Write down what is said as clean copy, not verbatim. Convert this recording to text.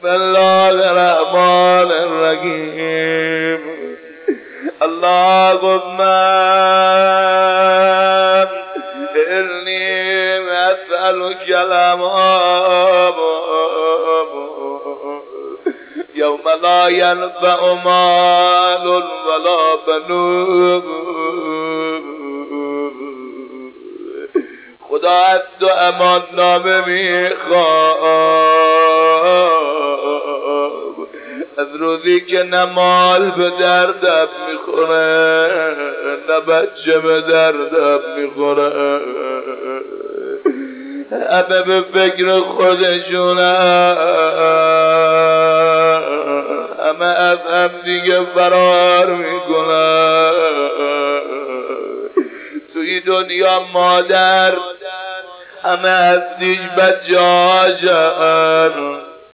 الله الرحمن الرحیم. اللهم إني أسألك الأمام يوم لا ينفع مال ولا بنون. خدا از تو امان نامه میخوام از روزی که نه مال به دردم میخوره نه بچه به دردم میخوره، همه به فکر خودشونه، همه از هم دیگه فرار میکنه. توی دنیا مادر همه از دیش بچه هاشن،